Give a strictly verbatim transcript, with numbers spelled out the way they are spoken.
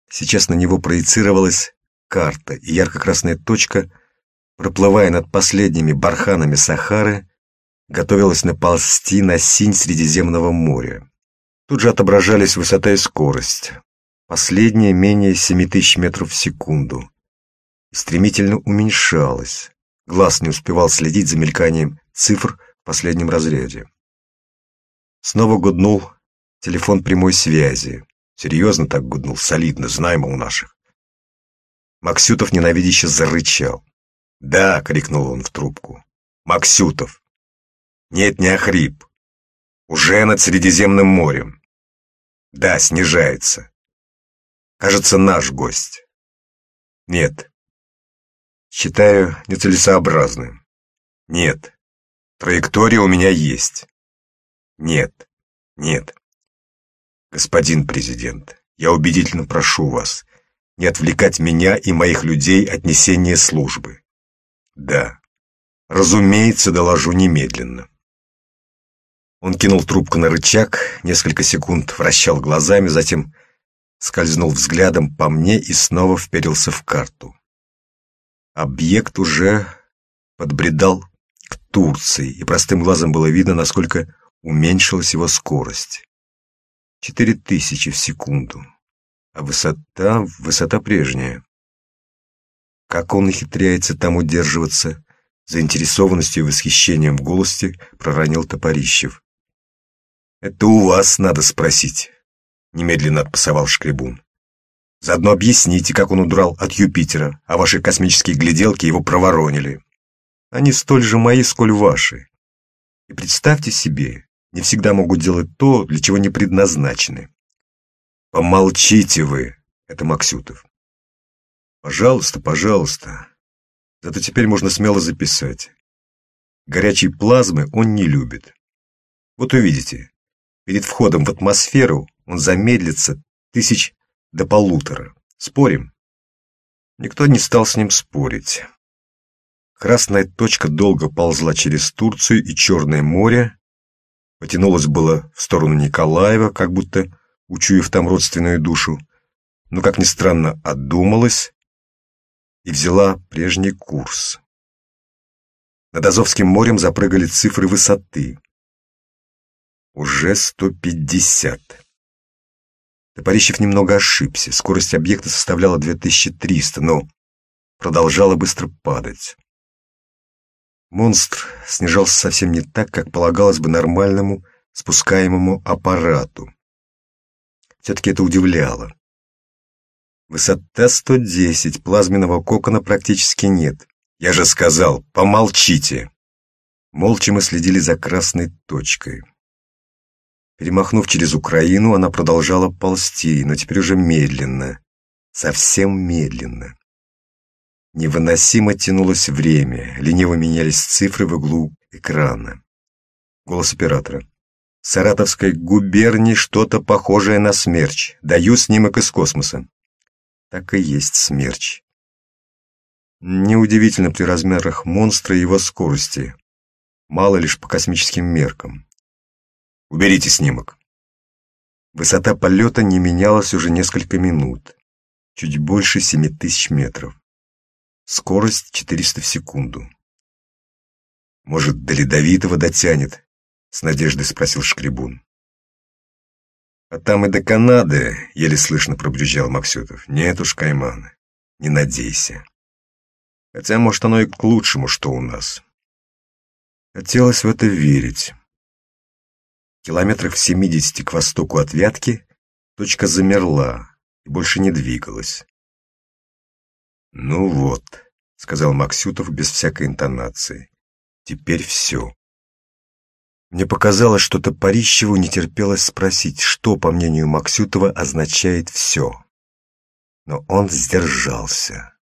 Сейчас на него проецировалась карта, и ярко-красная точка, проплывая над последними барханами Сахары, готовилась наползти на синь Средиземного моря. Тут же отображались высота и скорость. Последняя менее семи тысяч метров в секунду. И стремительно уменьшалась. Глаз не успевал следить за мельканием цифр в последнем разряде. Снова гуднул телефон прямой связи. Серьезно так гуднул, солидно, знаемо у наших. Максютов ненавидяще зарычал. «Да!» — крикнул он в трубку. «Максютов! Нет, не охрип. Уже над Средиземным морем. Да, снижается. Кажется, наш гость. Нет. Считаю нецелесообразным. Нет. Траектория у меня есть. Нет. Нет. Господин президент, я убедительно прошу вас не отвлекать меня и моих людей от несения службы. Да. Разумеется, доложу немедленно». Он кинул трубку на рычаг, несколько секунд вращал глазами, затем скользнул взглядом по мне и снова вперился в карту. Объект уже подбредал к Турции, и простым глазом было видно, насколько уменьшилась его скорость. Четыре тысячи в секунду, а высота, высота прежняя. Как он ухитряется там удерживаться? Заинтересованностью и восхищением в голосе проронил Топорищев. «Это у вас надо спросить», — немедленно отпасовал Шкребун. «Заодно объясните, как он удрал от Юпитера, а ваши космические гляделки его проворонили. Они столь же мои, сколь ваши. И представьте себе, не всегда могут делать то, для чего не предназначены». «Помолчите вы», — это Максютов. «Пожалуйста, пожалуйста. Зато теперь можно смело записать. Горячей плазмы он не любит. Вот увидите, перед входом в атмосферу он замедлится тысяч до полутора. Спорим?» Никто не стал с ним спорить. Красная точка долго ползла через Турцию и Черное море, потянулась было в сторону Николаева, как будто учуяв там родственную душу, но, как ни странно, отдумалась и взяла прежний курс. Над Азовским морем запрыгали цифры высоты. Уже сто пятьдесят. Топорищев немного ошибся. Скорость объекта составляла две тысячи триста, но продолжала быстро падать. Монстр снижался совсем не так, как полагалось бы нормальному спускаемому аппарату. Все-таки это удивляло. Высота сто десять, плазменного кокона практически нет. Я же сказал, помолчите. Молча мы следили за красной точкой. Перемахнув через Украину, она продолжала ползти, но теперь уже медленно, совсем медленно. Невыносимо тянулось время, лениво менялись цифры в углу экрана. Голос оператора. «В Саратовской губернии что-то похожее на смерч. Даю снимок из космоса». Так и есть смерч. Неудивительно при размерах монстра и его скорости. Мало лишь по космическим меркам. «Уберите снимок». Высота полета не менялась уже несколько минут. Чуть больше семи тысяч метров. Скорость четыреста в секунду. «Может, до Ледовитого дотянет?» — с надеждой спросил Шкребун. «А там и до Канады», — еле слышно пробрюзжал Максютов. «Нет уж, Кайман, не надейся. Хотя, может, оно и к лучшему, что у нас». Хотелось в это верить. Километрах в семидесяти к востоку от Вятки точка замерла и больше не двигалась. «Ну вот», — сказал Максютов без всякой интонации, — «теперь все». Мне показалось, что Топорищеву не терпелось спросить, что, по мнению Максютова, означает «все». Но он сдержался.